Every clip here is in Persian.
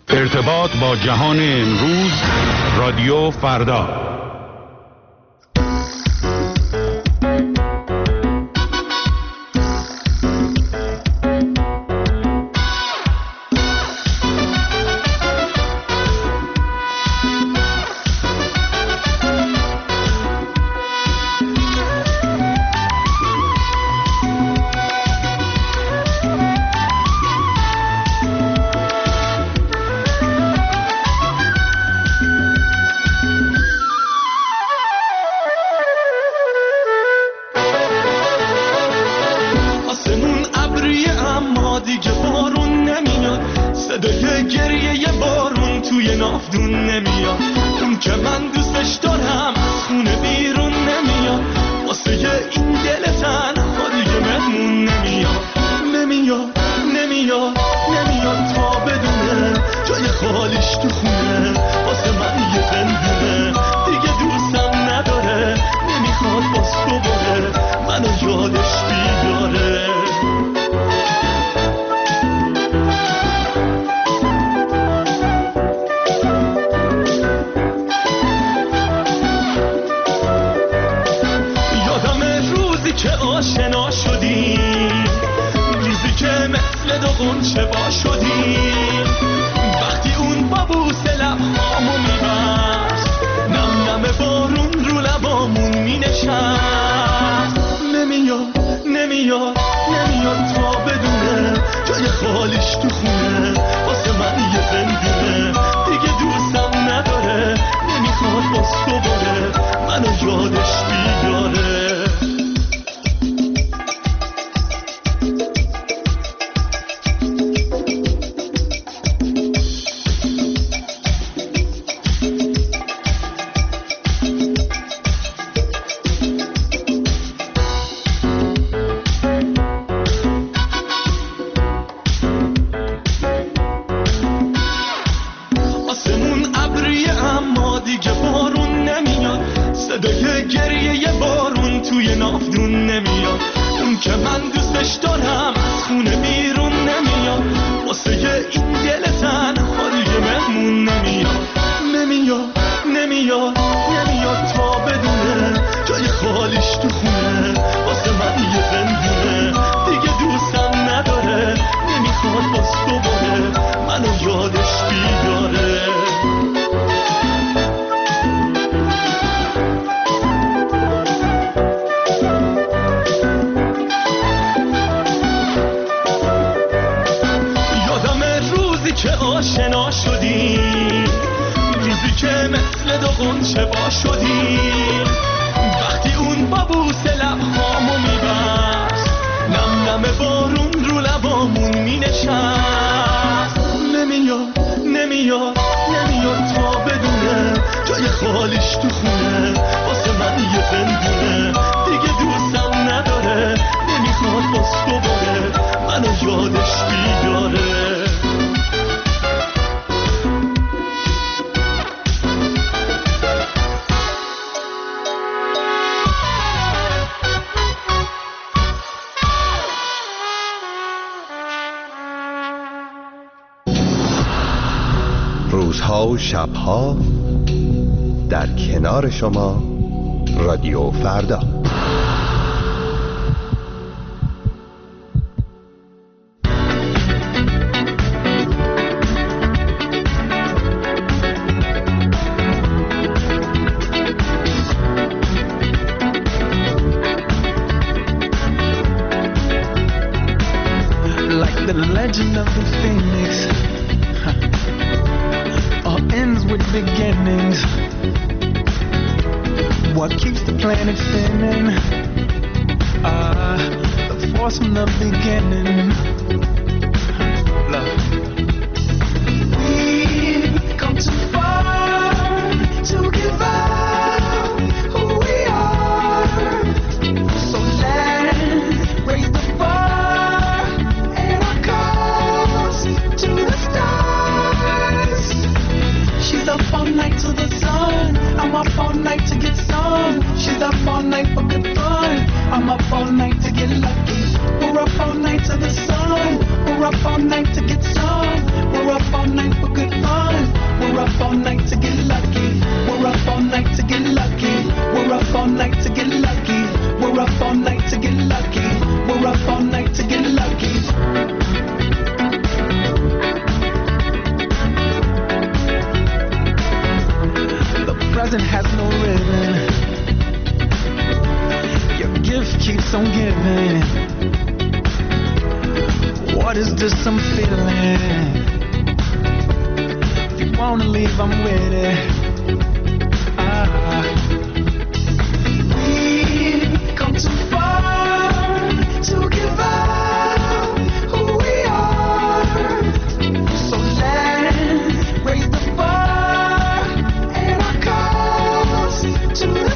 ارتباط با جهان امروز، رادیو فردا. روزها و شبها در کنار شما رادیو فردا. Like the legend of the phoenix, all ends with beginnings. What keeps the planet spinning? The force from the beginning. Love. We've come too far to give up who we are. So let's raise the bar and our cause to the stars. She's up all night to the sun. I'm up all night to get some. She's up all night for good fun. I'm up all night to get lucky. We're up all night to the sun. believe I'm with it. We've come too far to give up who we are. So let's raise the bar and our cause to the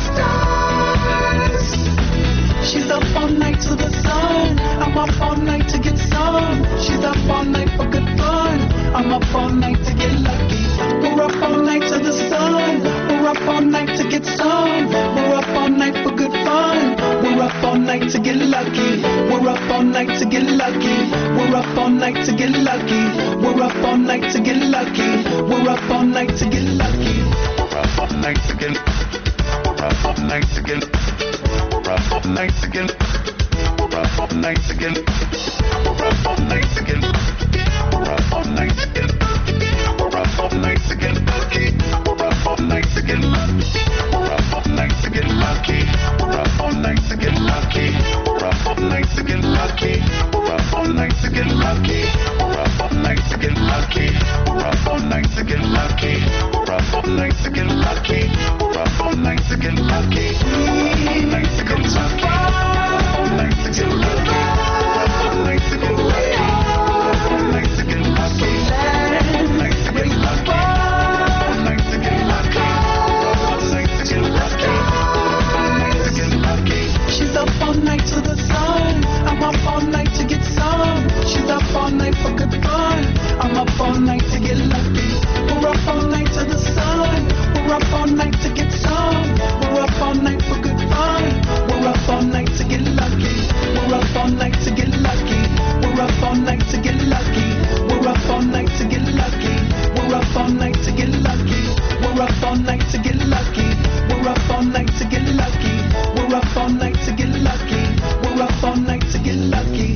stars. She's up all night to the sun. I'm up all night to get some. She's up all night for good fun. I'm up all night to get lucky. We're up all night to the sun. We're up all night to get some. We're up all night for good fun. We're up all night to get lucky. We're up all night to get lucky. We're up all night to get lucky. We're up all night to get lucky. We're up all night to get lucky. We're up all night to get. We're up all night to get. We're up all night to get. We're up all night to get. We're up all night to get. We're up all night to get. We're up all night to get lucky. We're up all night to get lucky. We're up all night to get lucky. We're up all night to get lucky. We're up all night to get lucky. We're up all night to get lucky. We're up all night to get lucky. We're up all night to get lucky. We're up all night to get lucky. We're up all night to get lucky. We're up all night to get lucky. All night to get lucky. All night to get lucky. All night to get lucky. All night to get lucky. All night to get lucky. All night to get lucky. All night to get lucky. She's up all night to the sun. I'm up all night to get some. She's up all night for good fun. I'm up all night to get lucky. We're up all night to the sun. We're up all night to get some. We're up all night for good fun. We're up all night to get lucky. We're up all night to get lucky. We're up all night to get lucky. We're up all night to get lucky. We're up all night to get lucky. We're up all night to get lucky. We're up all night to get lucky. We're up all night to get lucky. We're up all night to get lucky.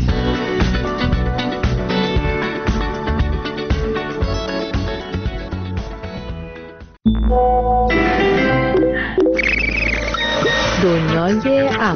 دنیای اپ.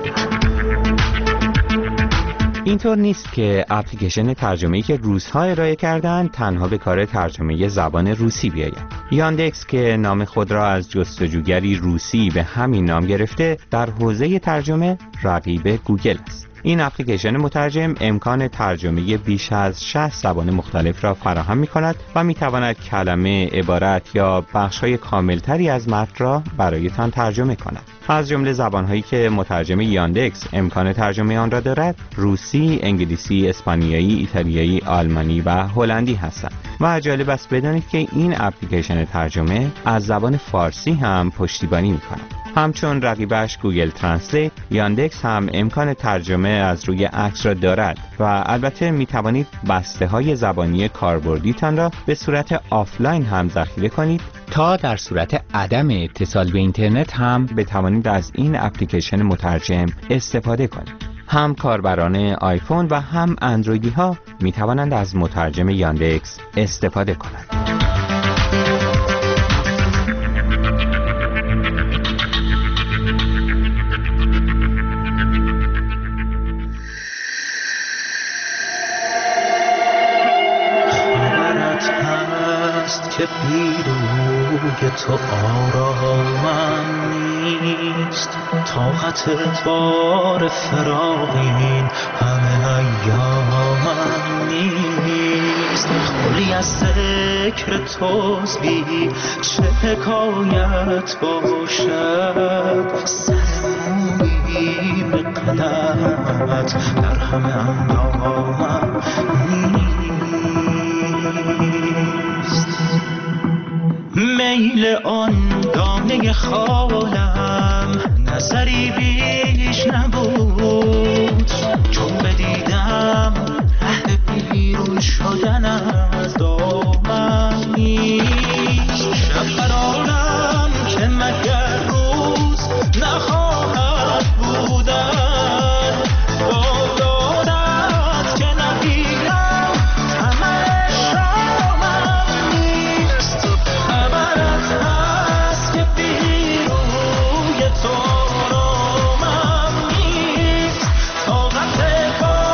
اینطور نیست که اپلیکیشن ترجمه‌ای که روس‌ها ارائه کردن تنها به کار ترجمه زبان روسی بیاید. یاندکس که نام خود را از جستجوگری روسی به همین نام گرفته، در حوزه ترجمه رقیب گوگل است. این اپلیکیشن مترجم امکان ترجمه بیش از 60 زبان مختلف را فراهم می‌کند و می‌تواند کلمه، عبارت یا بخش‌های کاملتری از متن را برایتان ترجمه کند. از جمله زبان‌هایی که مترجم یاندکس امکان ترجمه آن را دارد، روسی، انگلیسی، اسپانیایی، ایتالیایی، آلمانی و هلندی هستند. و جالب است بدانید که این اپلیکیشن ترجمه از زبان فارسی هم پشتیبانی می‌کند. همچون رقیبش گوگل ترنسلیت، یاندکس هم امکان ترجمه از روی عکس را دارد و البته می توانید بسته های زبانی کاربردیتان را به صورت آفلاین هم ذخیره کنید تا در صورت عدم اتصال به اینترنت هم بتوانید از این اپلیکیشن مترجم استفاده کنید. هم کاربران آیفون و هم اندرویدی ها می توانند از مترجم یاندکس استفاده کنند. که بیروی تو آرامم نیست، طاقت بار فراق این همه ایامم نیست. خالی از ذکر توست بی چه حکایت باشد، سر مویی به قدمت در همه اندامم نیست. میل آن دانه خالم نظری بیش نبود، چون بدیدم ره بیرون شدن از دامم نیست. شب قرارم که مگر روز نخواهد بودن، با دادت که نگیرم همه شامم نیست. خبرت هست که بیروی تو آرامم نیست، طاقت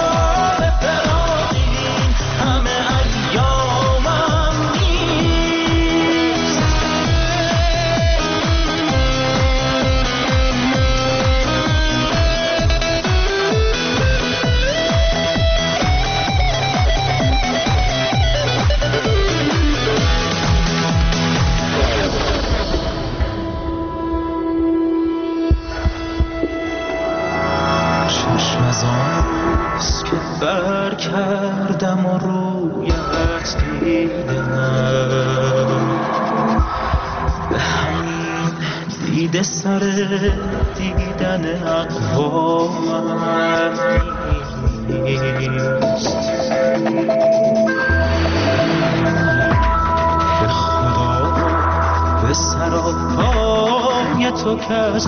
به همین دیده سر دیدن اقوام نیست. به خدا به سراپای تو که از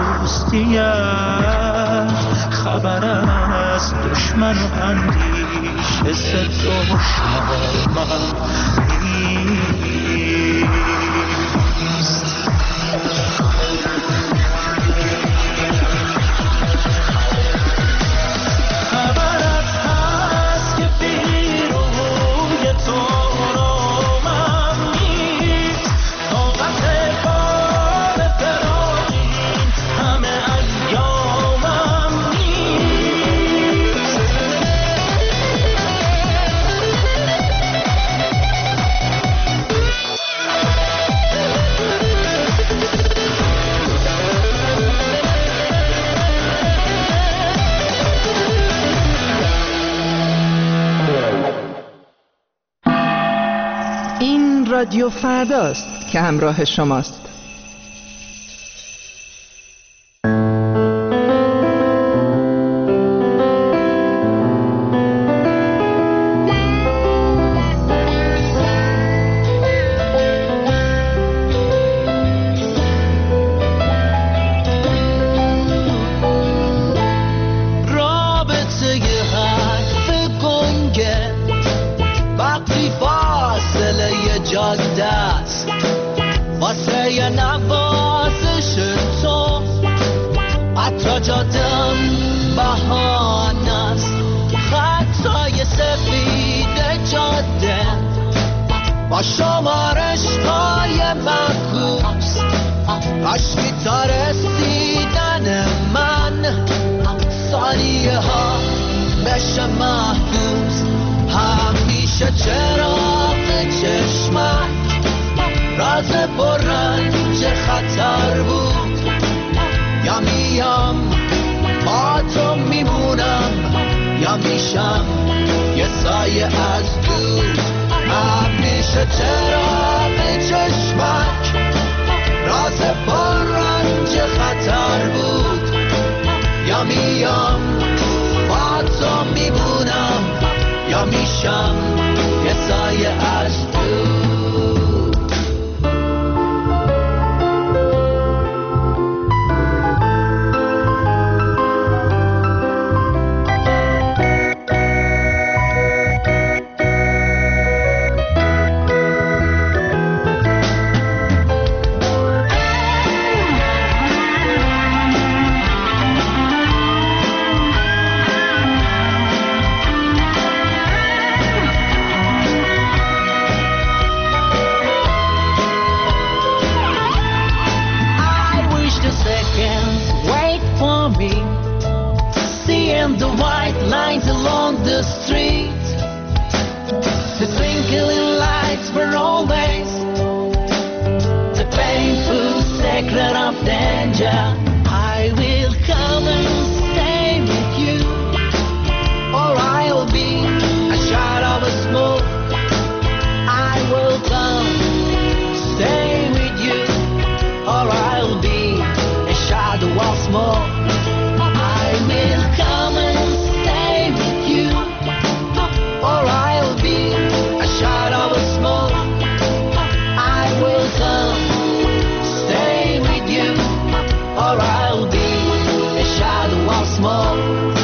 دوستیت خبر از دشمن و اندیشه ز دشمن نیست. خبرت هست که بیروی تو رامم نیست. طاقت بار فراقین همه ایامم نیست. این رادیو فرداست که همراه شماست. رابطه یه حرف گنگه وقتی فاصله یه جاده است واسه یه نوازش تو حتی جادم بهانه است. خطای سفید جاده با شمارش‌های معکوس عشقی تا رسیدن من ثانیه ها بشه محبوس. همیشه چراغ چشمت راز پررنج خطر بود. یا میام با تو میمونم یا میشم یه سایه از دور. همیشه چراغ چشمت راز پررنج خطر بود. یا میام با تو میمونم یا میشم یه سایه از دور. The white lines along the street, the twinkling lights were always the painful secret of danger. I will come and stay with you, or I'll be a shadow of smoke. I will come stay with you, or I'll be a shadow of smoke. I will come and stay with you, or I'll be a shadow of smoke. I will come stay with you, or I'll be a shadow of smoke.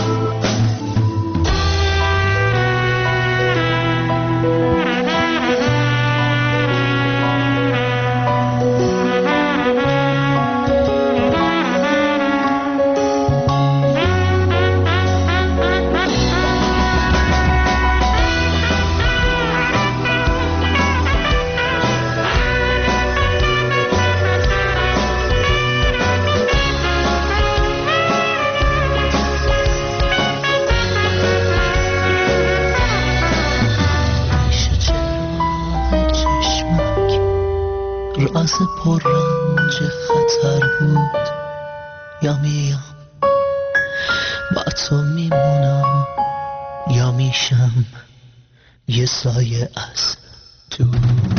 راز پررنج خطر بود. یا میام با تو میمونم یا میشم یه سایه از too.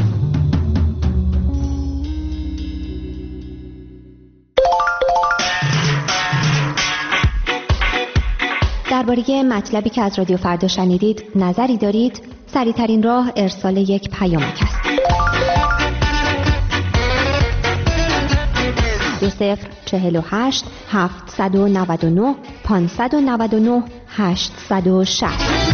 درباره مطلبی که از رادیو فردا شنیدید نظری دارید؟ سریع‌ترین راه ارسال یک پیامک است. 2048 799 599 860.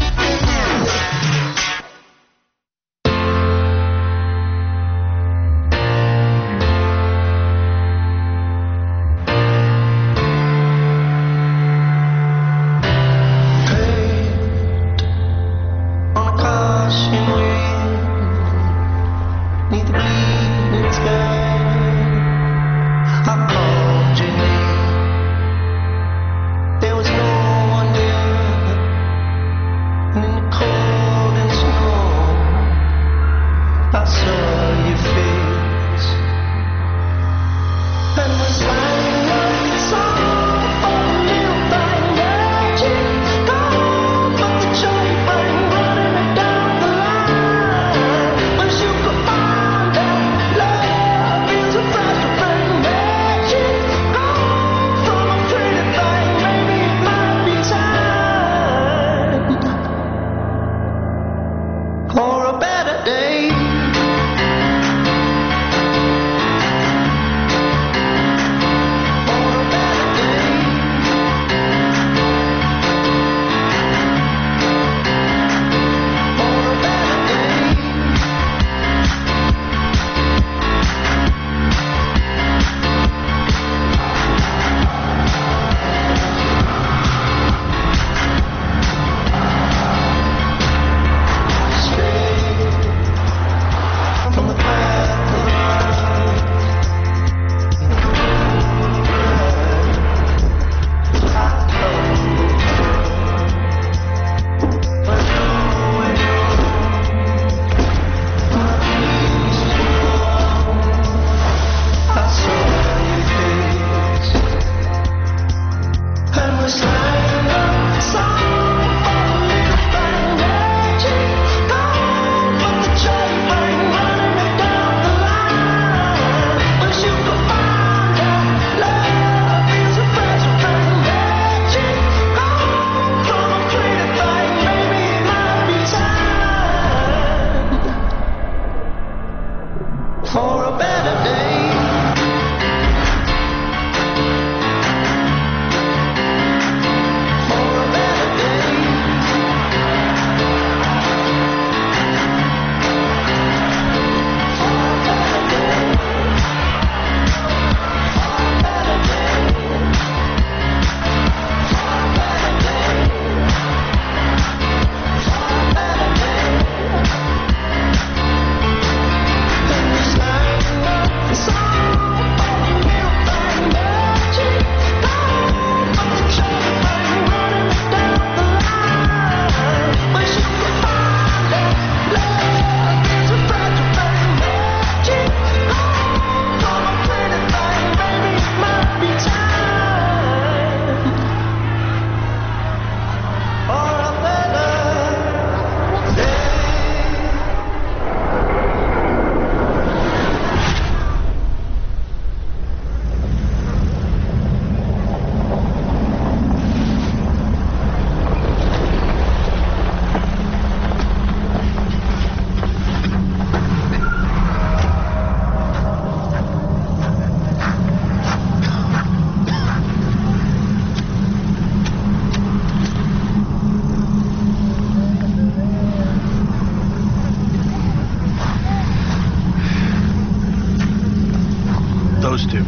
Those two.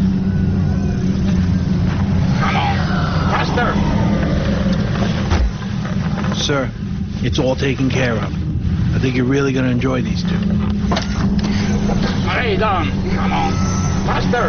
Come on, faster! Sir, it's all taken care of. I think you're really going to enjoy these two. Hurry, Don! Come on, faster!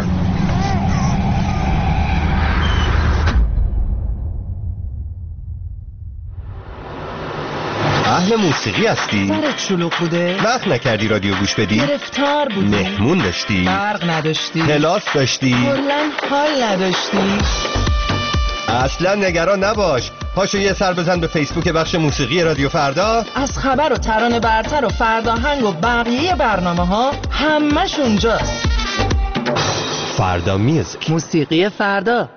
اهل موسیقی هستی؟ سرت شلوغ بوده؟ وقت نکردی رادیو گوش بدی؟ گرفتار بودی؟ مهمون داشتی؟ برق نداشتی؟ کلاس داشتی؟ کلاً حال نداشتی؟ اصلا نگران نباش. پاشو یه سر بزن به فیسبوک بخش موسیقی رادیو فردا. از خبر و ترانه برتر و فرداهنگ و بقیه برنامه‌ها همش اونجاست. فردا میوزیک، موسیقی فردا.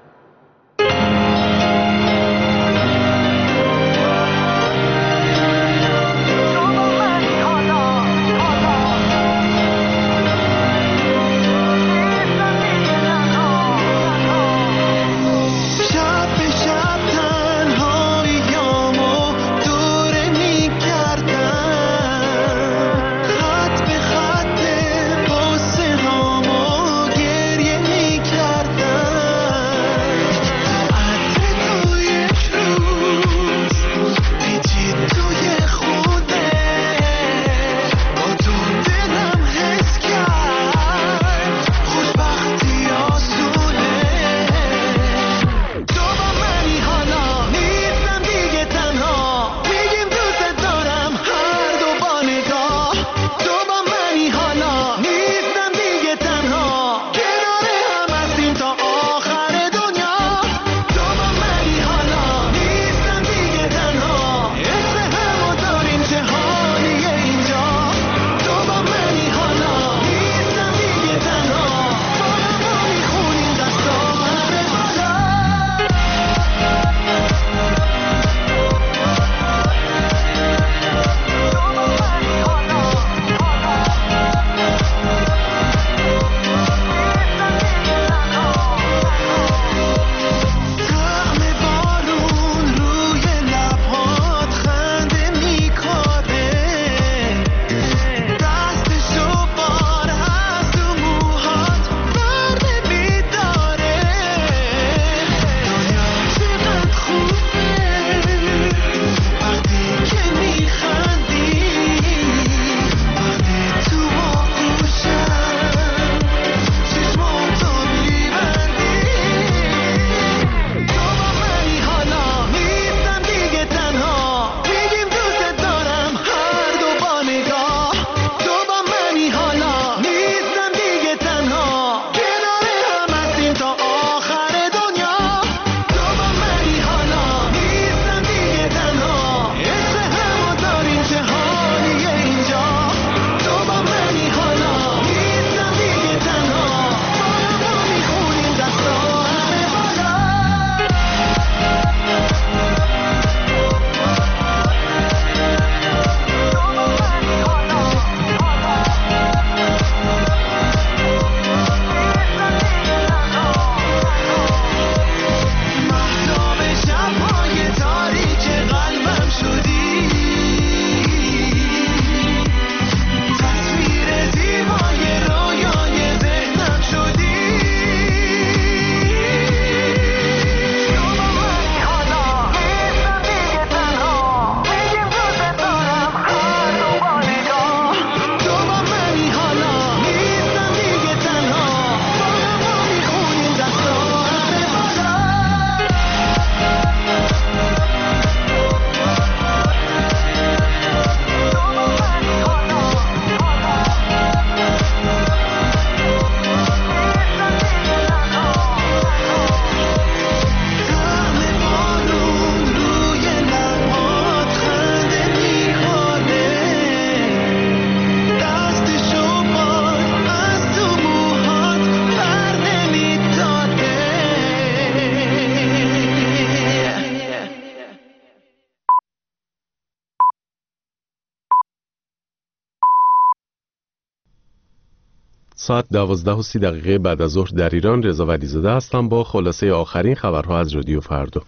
ساعت 12:30 بعد از ظهر در ایران. رضا ولیزاده هستم با خلاصه آخرین خبرها از رادیو فردا.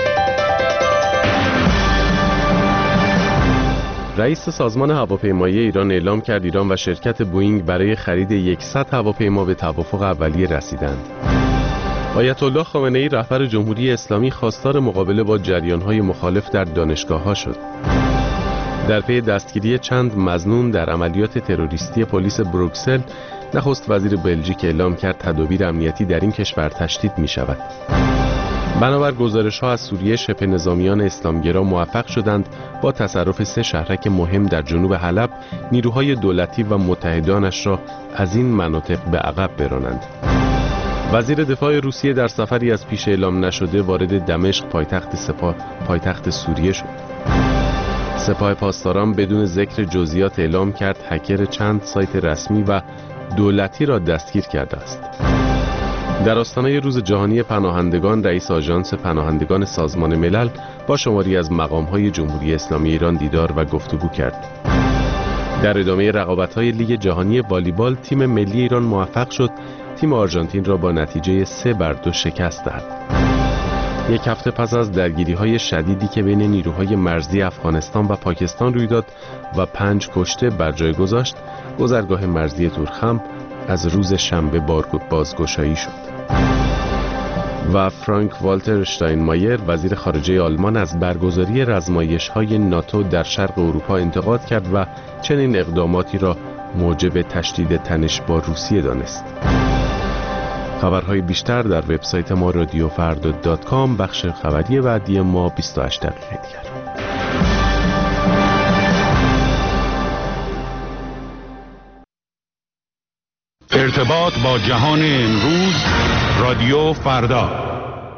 رئیس سازمان هواپیمایی ایران اعلام کرد ایران و شرکت بوئینگ برای خرید 100 هواپیما به توافق اولیه رسیدند. آیت الله خامنه‌ای رهبر جمهوری اسلامی خواستار مقابله با جریان‌های مخالف در دانشگاه‌ها شد. در پی دستگیری چند مظنون در عملیات تروریستی پلیس بروکسل، نخست وزیر بلژیک اعلام کرد تدابیر امنیتی در این کشور تشدید می شود. بنابر گزارش‌ها از سوریه، شبه نظامیان اسلامگرا موفق شدند با تصرف 3 شهرک مهم در جنوب حلب نیروهای دولتی و متحدانش را از این مناطق به عقب برانند. وزیر دفاع روسیه در سفری از پیش اعلام نشده وارد دمشق پایتخت سوریه شد. سپاه پاسداران بدون ذکر جزئیات اعلام کرد هکر چند سایت رسمی و دولتی را دستگیر کرده است. در آستانه روز جهانی پناهندگان، رئیس آژانس پناهندگان سازمان ملل با شماری از مقام‌های جمهوری اسلامی ایران دیدار و گفتگو کرد. در ادامه رقابت‌های لیگ جهانی والیبال، تیم ملی ایران موفق شد تیم آرژانتین را با نتیجه 3-2 شکست دهد. یک هفته پس از درگیری‌های شدیدی که بین نیروهای مرزی افغانستان و پاکستان روی داد و 5 کشته بر جای گذاشت، گذرگاه مرزی تورخم از روز شنبه بازگشایی شد. و فرانک والتر اشتاینمایر، وزیر خارجه آلمان، از برگزاری رزمایش‌های ناتو در شرق اروپا انتقاد کرد و چنین اقداماتی را موجب تشدید تنش با روسیه دانست. خبرهای بیشتر در وبسایت ما radiofrda.com. بخش خبری بعدی ما 28 دقیقه دیگر. ارتباط با جهان امروز، رادیو فردا.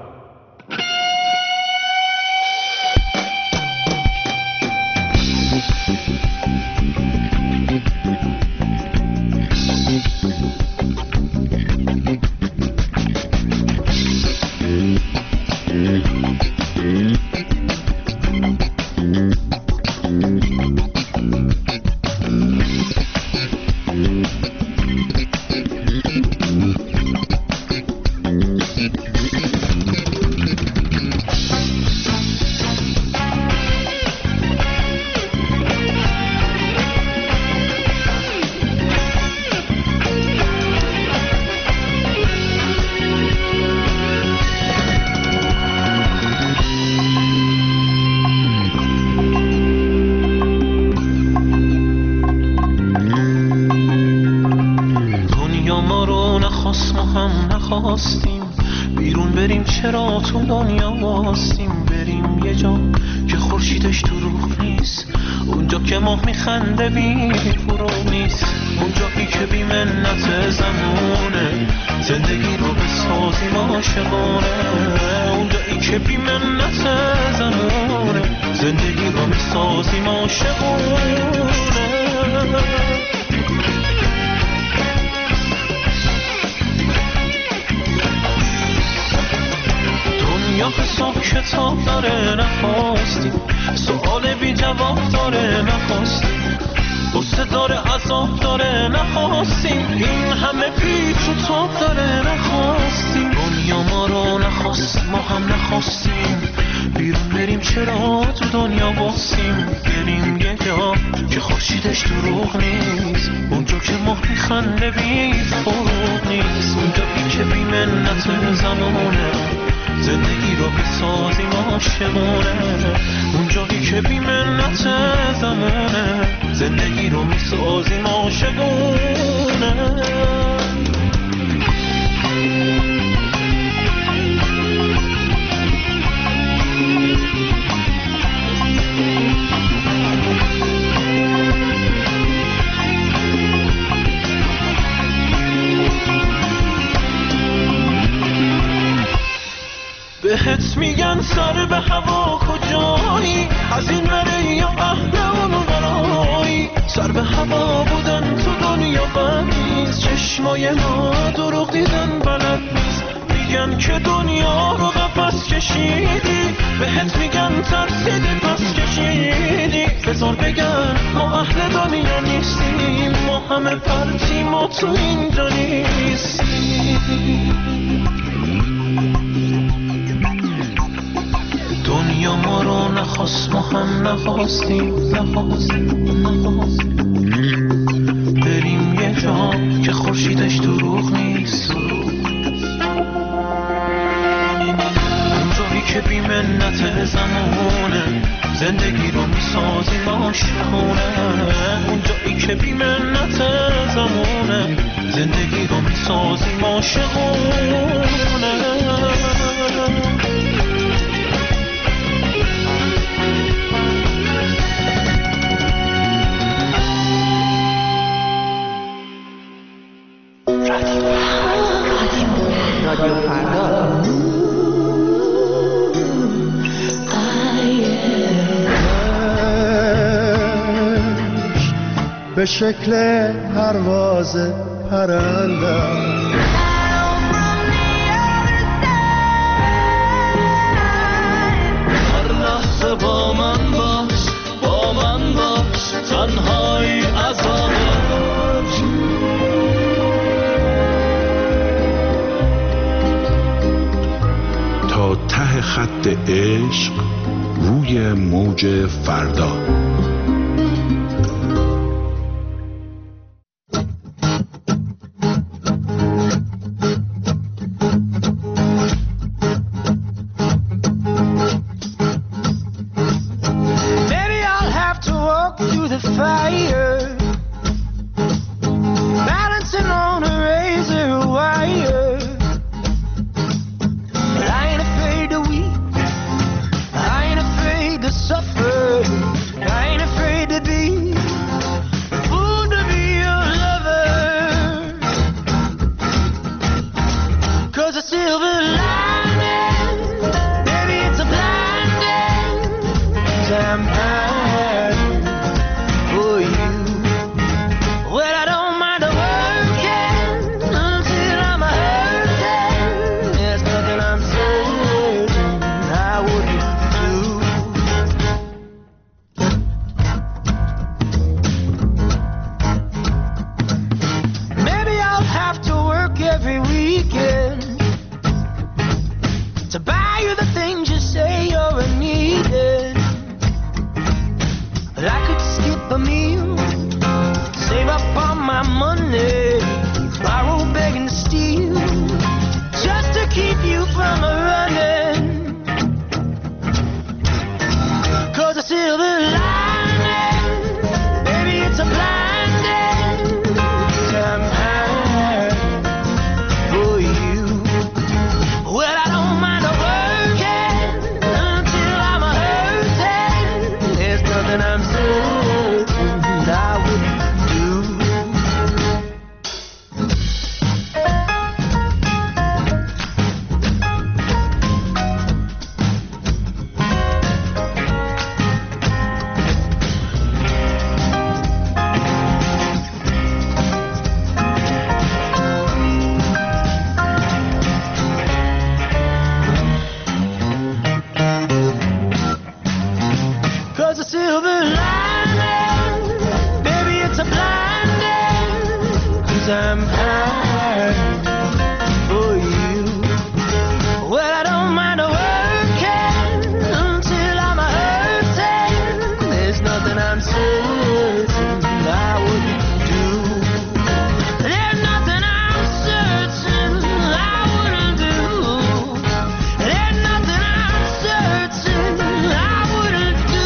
بیرون بریم، چرا تو دنیا واستیم؟ بریم یه جا که خورشیدش تو روح نیست، اونجا که ماه میخنده بی فرو نیست، اونجایی که بی منت زمونه زندگی رو بسازیم عاشقانه، اونجایی که بی منت زمونه زندگی رو بسازیم عاشقانه. دنیا حساب کتاب داره نخواستیم، سؤال بی جواب داره نخواستیم، غصه داره عذاب داره نخواستیم، این همه پیچ و تاب داره نخواستیم، دنیا ما رو نخواست ما هم نخواستیم، بیرون بریم چرا تو دنیا باسیم، بریم یه جا که خورشیدش دروغ نیست، اونجا که ماه میخنده بی فروغ نیست، اونجا که بی منت زمانه زندگی رو بسازیم عاشقانه، اونجایی که بی منت زمانه زندگی رو میسازیم عاشقانه. بهت میگن سر به هوا کجایی، از این وره یا اهل اون ورایی، سر به هوا بودن تو دنیا بد نیست، چشمای ما دروغ دیدن بلد نیست، میگن که دنیا رو قفس کشیدی، بهت میگن ترسیدی پس کشیدی، بذار بگن ما اهل دنیا نیستیم، ما همه پرتیم و تو اینجا نیستیم. دنیا ما رو نخواست ما هم نخواستیم، بریم یه جا که خورشیدش دروغ نیست، اونجایی که بی منت زمانه زندگی رو میسازیم عاشقانه، اونجایی که بی منت زمانه زندگی رو میسازیم عاشقانه. شکل پرواز پرندم. هر لحظه با من باش، با من باش، تنهایی عذابه. تا ته خط عشق روی موج فردا. Maybe I'll have to walk through the fire, balancing on a razor wire. But I ain't afraid to weep, I ain't afraid to suffer, I ain't afraid to be a fool to be your lover. 'Cause a silver lining, baby, it's a blinding. 'Cause I'm hiding for you. Well, I don't mind the working until I'm hurting. There's nothing I'm certain I wouldn't do. Maybe I'll have to work every weekend to buy you the things you say you're needing. But I could skip a meal, save up all my money, borrow, beg and steal, just to keep you from running. 'Cause a silver lining, baby, it's a blinding. 'Cause I'm hiding for you. Well, I don't mind the working until I'm hurting. There's nothing I'm certain I wouldn't do. Cause a silver lining, baby, it's a blinding. 'Cause I'm hiding for you. Well, I don't mind working until I'm hurting. There's nothing I'm certain I wouldn't do. There's nothing I'm certain I wouldn't do. There's nothing I'm certain I wouldn't do.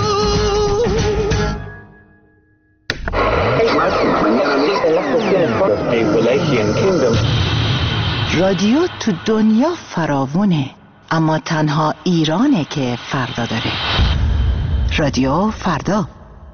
رادیو تو دنیا فراوونه، اما تنها ایرانه که فردا داره. رادیو فردا.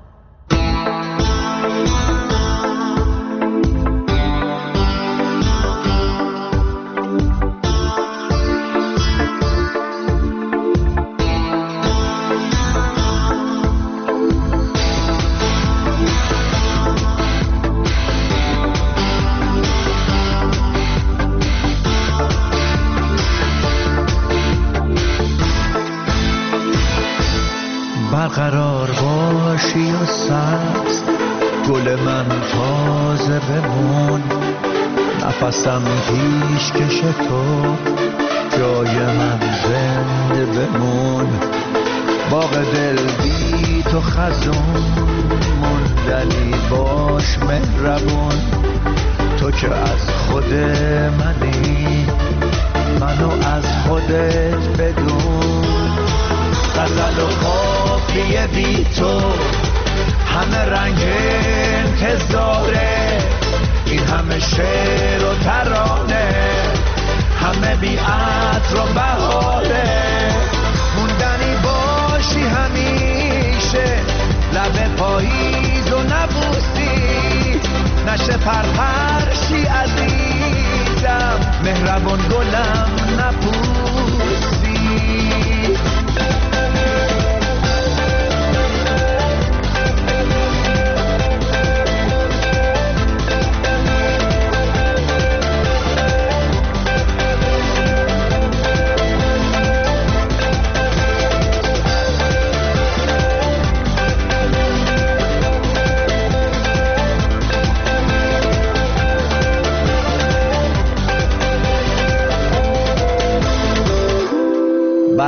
برقرار باشی و سبز، گل من تازه بمون، نفسم پیش کش تو، جای من زنده بمون. باغ دل بی تو خزون، مندلی باش مهربون، تو که از خود منی، منو از خودت بدون. غزل و قافیه بی تو، همه رنگ انتظاره، این همه شعر و ترانه، همه بی عطر و بهاره. موندنی باشی همیشه، لب پاییز و نبوسی، نشه پرپرشی عزیزم، مهربان گلم نپوسی.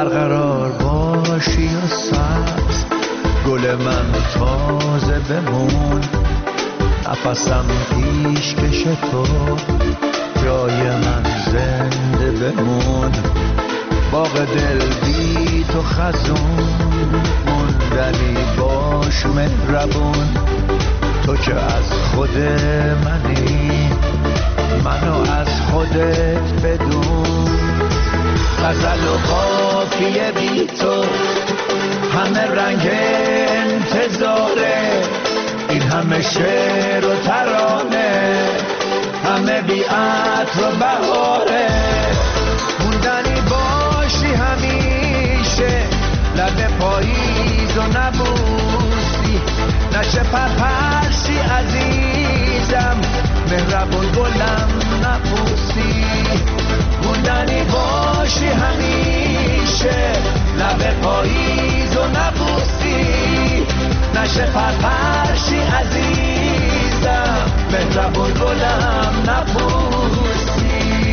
برقرار باشی یا سبز، گل من تازه بمون، نفسم پیش کش تو، جای من زنده بمون. باغ دل بی تو خزون، موندنی باش مهربون. تو که از خود منی، منو از خودت بدون. غزل و قافیه بی تو، همه رنگ انتظاره، این همه شعر و ترانه، همه بی عطر و بهاره. موندنی باشی همیشه، لب پاییز و نبوسی، نشه پرپرشی عزیزم، مهربون گلم نبوسی. موندنی باشی همیشه، لب پاییز و نبوسی، نشه پرپرشی عزیزم، مهربون گلم نبوسی.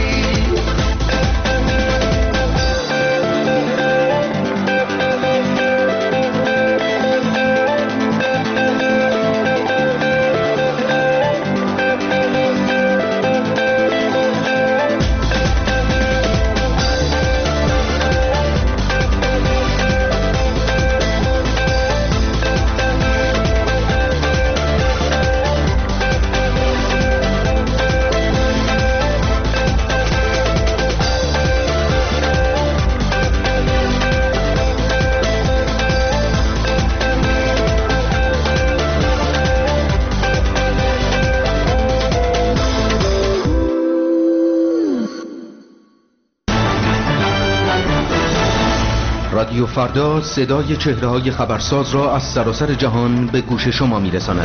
رادیو فردا صدای چهره‌های خبرساز را از سراسر جهان به گوش شما می‌رساند.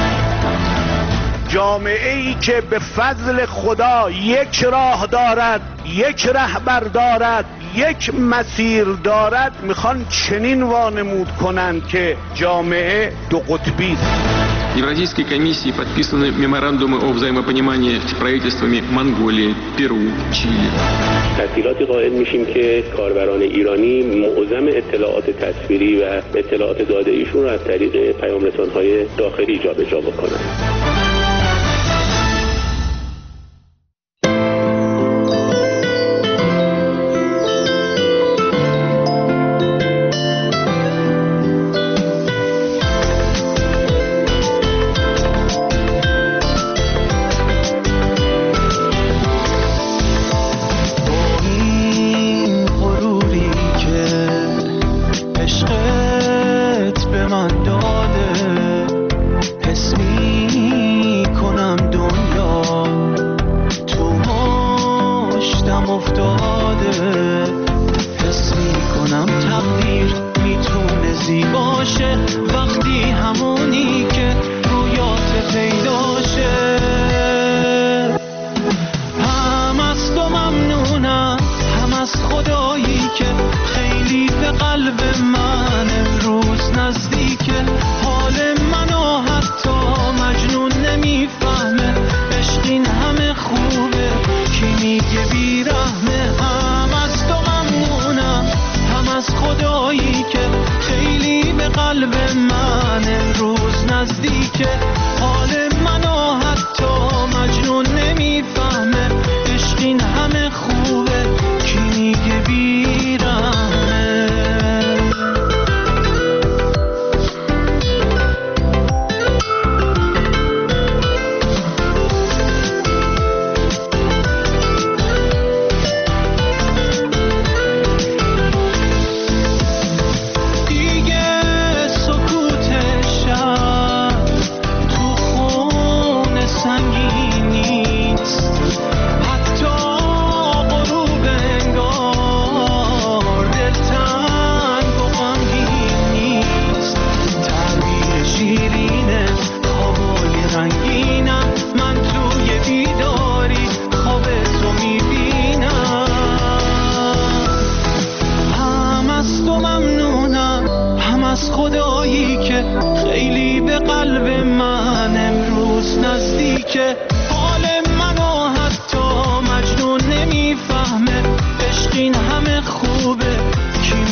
جامعه‌ای که به فضل خدا یک راه دارد، یک رهبر دارد، یک مسیر دارد، میخوان چنین وانمود کنند که جامعه دو قطبی است. Евразийской комиссии подписаны меморандумы о взаимопонимании с правительствами Монголии, Перу, Чили. تسهیلاتی قائل میشیم که کاربران ایرانی معظم اطلاعات تصویری و اطلاعات داده ایشون را از طریق پیام رسان‌های داخلی جابجا بکنند.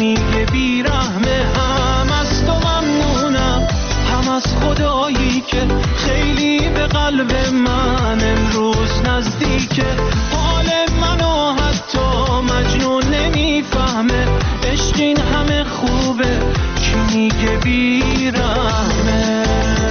میگه بیرحمه. هم از تو ممنونم، هم از خدایی که خیلی به قلب من امروز نزدیکه. حال منو حتی مجنون نمیفهمه، عشق این همه خوبه کی میگه بیرحمه.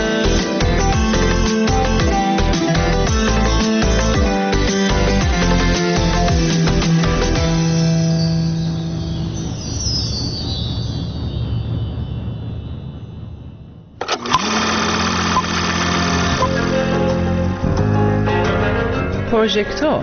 پروژکتور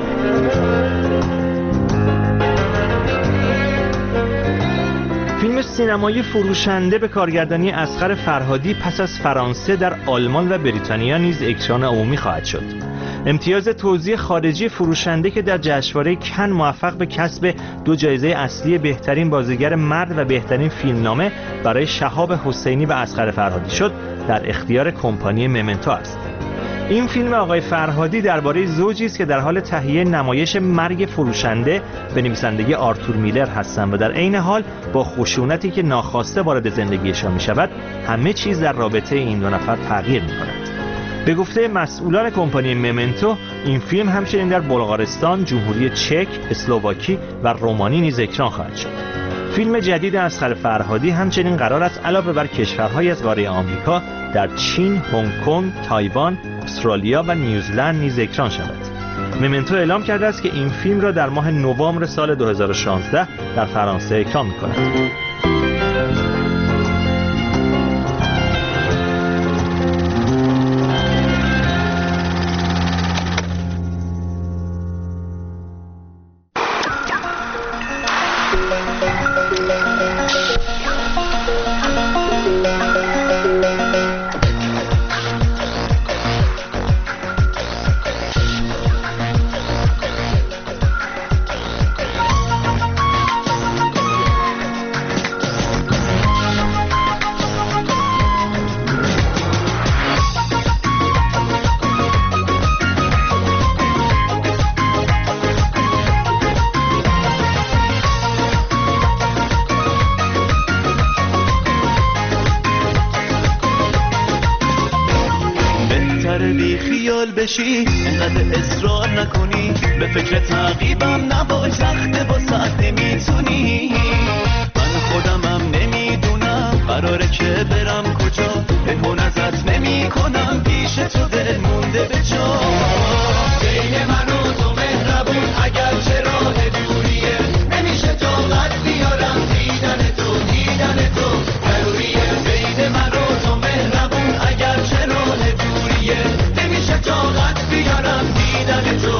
فیلم سینمایی فروشنده به کارگردانی اصغر فرهادی پس از فرانسه در آلمان و بریتانیا نیز اکران عمومی خواهد شد. امتیاز توزیع خارجی فروشنده که در جشنواره کن موفق به کسب 2 جایزه اصلی بهترین بازیگر مرد و بهترین فیلمنامه برای شهاب حسینی و اصغر فرهادی شد، در اختیار کمپانی ممنتو است. این فیلم آقای فرهادی درباره زوجی است که در حال تهیه نمایش مرگ فروشنده به نویسندگی آرتور میلر هستند و در عین حال با خشونتی که ناخواسته وارد زندگیشان می‌شود همه چیز در رابطه این دو نفر تغییر می‌کند. به گفته مسئولان کمپانی ممنتو این فیلم همچنین در بلغارستان، جمهوری چک، اسلواکی و رومانی نیز اکران خواهد شد. فیلم جدید اصغر فرهادی همچنین قرار است علاوه بر کشورهای از قاره آمریکا در چین، هنگ کنگ، تایوان، استرالیا و نیوزلند نیز اکران شود. ممنتو اعلام کرده است که این فیلم را در ماه نوامبر سال 2016 در فرانسه اکران می‌کند. بشی انقدر اصرار نکنی، به فکر تعقیبم نباش، وقت با ساعت نمیتونی. من خودمم نمیدونم قراره که برم کجا، پنهون ازت نمی کنم، پیش تو دل مونده به جا. بین من و تو مهربون اگر چه راه دوریه، نمیشه طاقت بیارم دیدن تو ضروریه. بین من و تو مهربون اگر چه راه دوریه، نمیشه طاقت بیارم دیدن تو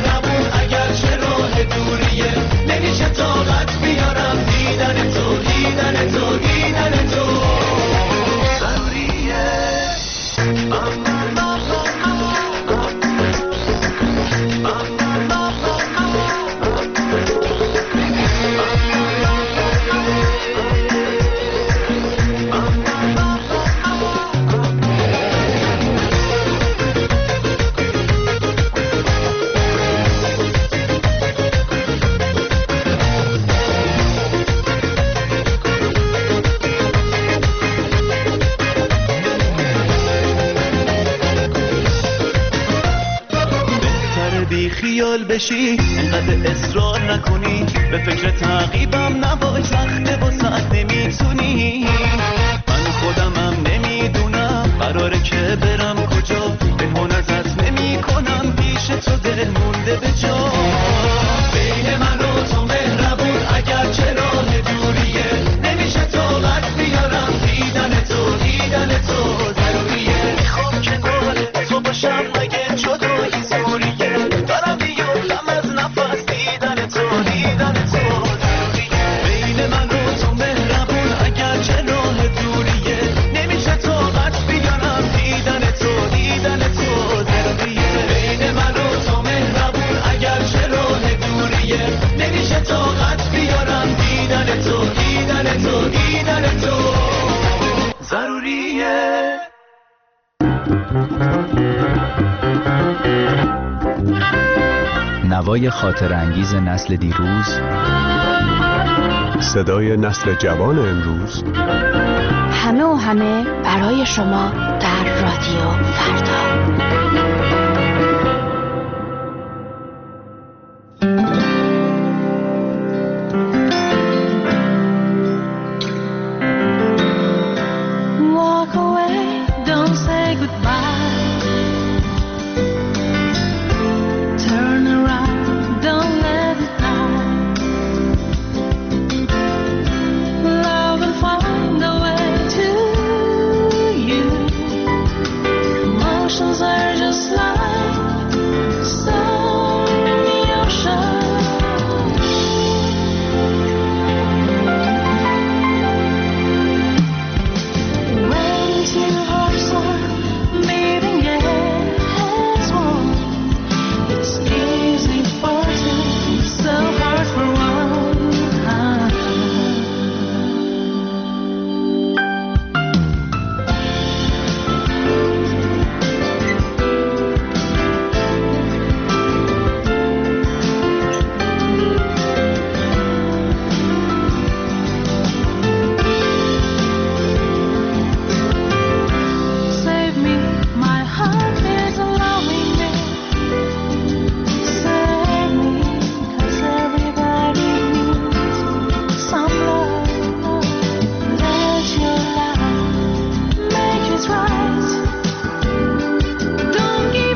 دیدن تو بی خیال بشی، انقدر اصرار نکنی، به فکر تعقیبم نباش، سخته واسه نمیتونی. من خودمم نمیدونم قراره که برم کجا، بهون ازت نمی کنم، پیش تو دل مونده به جا. بین من و تو مهربون اگر چه راه دوریه، نمیشه طاقت بیارم دیدن تو، دیدن تو ضروریه. میخوام کنار تو باشم اگه جدایی زوریه، دارم بیفتم از نفس دیدن تو، دیدن تو ضروریه. بین من و تو مهربون اگر چه راه دوریه، نمیشه طاقت بیارم دیدن تو، دیدن تو ضروریه. بین من و تو مهربون اگر چه راه دوریه، نمیشه طاقت بیارم دیدن تو، دیدن تو، دیدن تو ضروریه. نوای خاطر انگیز نسل دیروز، صدای نسل جوان امروز، همه و همه برای شما در رادیو فردا. Walk away, don't say goodbye. Turn around, don't let it die. Love will find a way to you. Emotions are just like sun in the ocean. When two hearts are beating as one, it's easy for two, so hard for one. Save me, my heart is allowing me. Save me, 'cause everybody needs some love. Let your love make it right. Don't give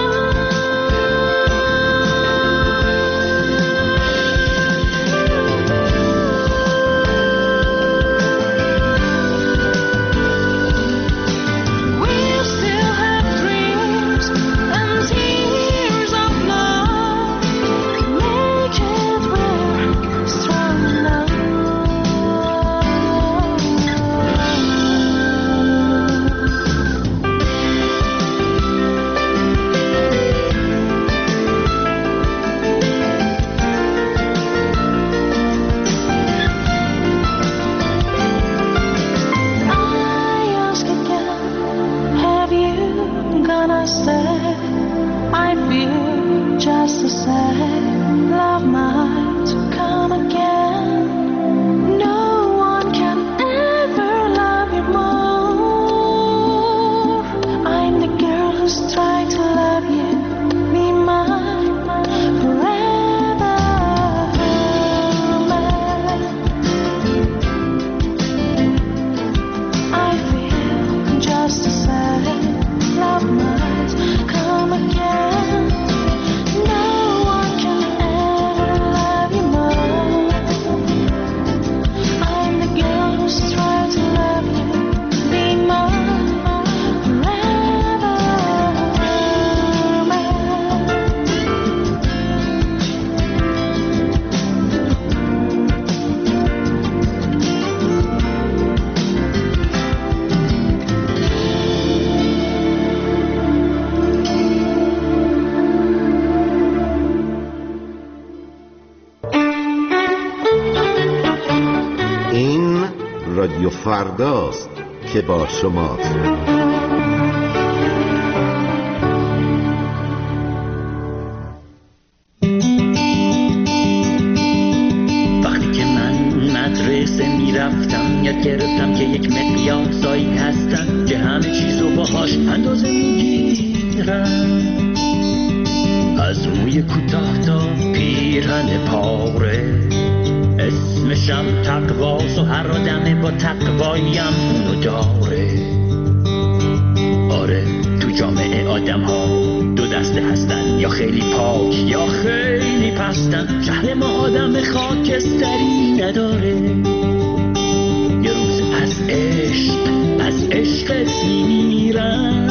We'll still have dreams and tears of love. Make it work strong enough. I ask again, have you gonna stay? I feel just the same. Love might come again. No one can ever love you more. I'm the girl who's trying to love you. Be mine forever. I feel just the same. Love might come again. No one can ever love you more. I'm the girl who's trying to love you. Be mine forever. این رادیو فرداست که با شماست. وقتی که من مدرسه میرفتم، یاد گرفتم که یک مقیاسایی هستن که همه چیزو باهاش اندازه میگیرن. از موی موی کوتاه تا پیرهن پاره، اسمشم تقواست و هر آدمه با تقوایم اونو داره. آره تو جامعه آدم ها دو دسته هستن، یا خیلی پاک یا خیلی پستن. شهر ما آدم خاکستری نداره. یه روز از عشقت میمیرم.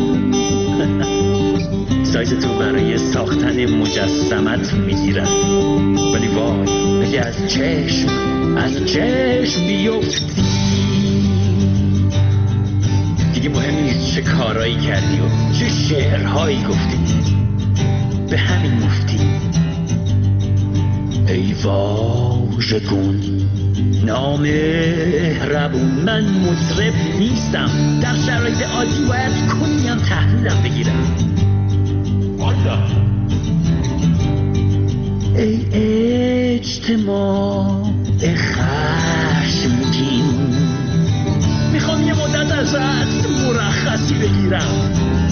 سایز تو برای ساختن مجسمت میگیرن، ولی وای اگه از چشم بیفتی دیگه مهم نیست چه کارایی کردی و چه شعرهایی گفتی، به همین مفتی. ای واژگون نامهربون، من مطرب نیستم، در شرایط عادی باید کنیم تحلیلم بگیرم. ای اجتماع خشمگین، میخوام یه مدت ازت مرخصی بگیرم.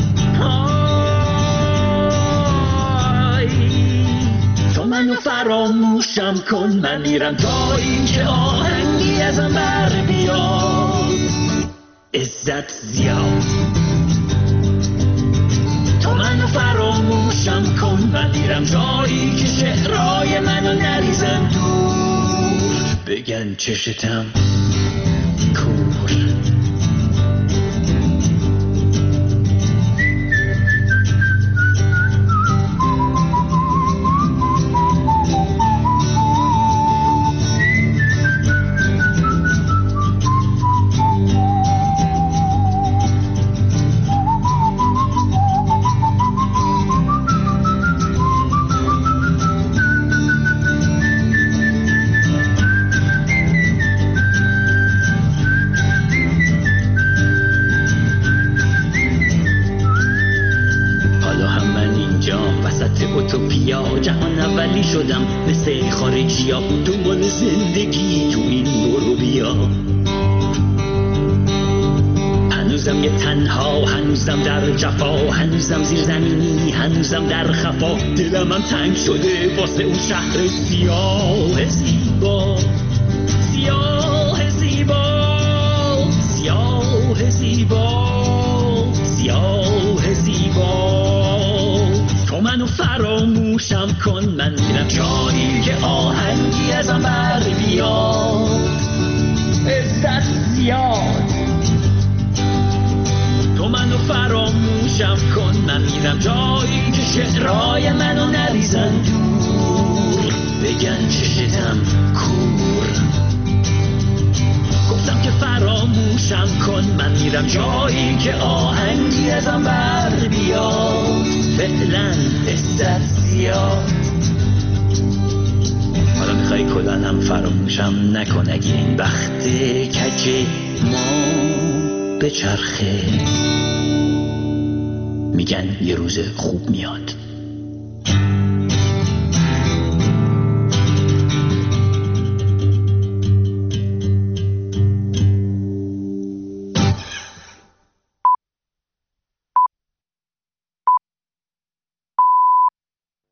تو منو فراموشم کن، من میرم تا این که آهنگی ازم بر بیاد. عزت زیاد تو منو فراموشم کن، من میرم جایی که شعرهای منو نریزم دور. بگن چشتم کور. جهان اولی شدم مثل خارجی ها، دنبال زندگی تو این برو بیا. هنوزم یه تنها، هنوزم در جفا، هنوزم زیر زمینی، هنوزم در خفا. دلم هم تنگ شده واسه اون شهر سیاه زیبا، سیاه زیبا، سیاه زیبا، سیاه زیبا. تو منو فراموشم کن، من میرم جایی که آهنگی ازم بر بیاد. عزت زیاد تو منو فراموشم کن، من میرم جایی که شعرهای منو نریزن دور. بگن چشتم کور. گفتم که فراموشم کن، من میرم جایی که آهنگی ازم بر بیاد. فعلا عزت زیاد. حالا میخوای کلانم فراموشم نکن، اگه این وقت کج ما به چرخه. میگن یه روز خوب میاد.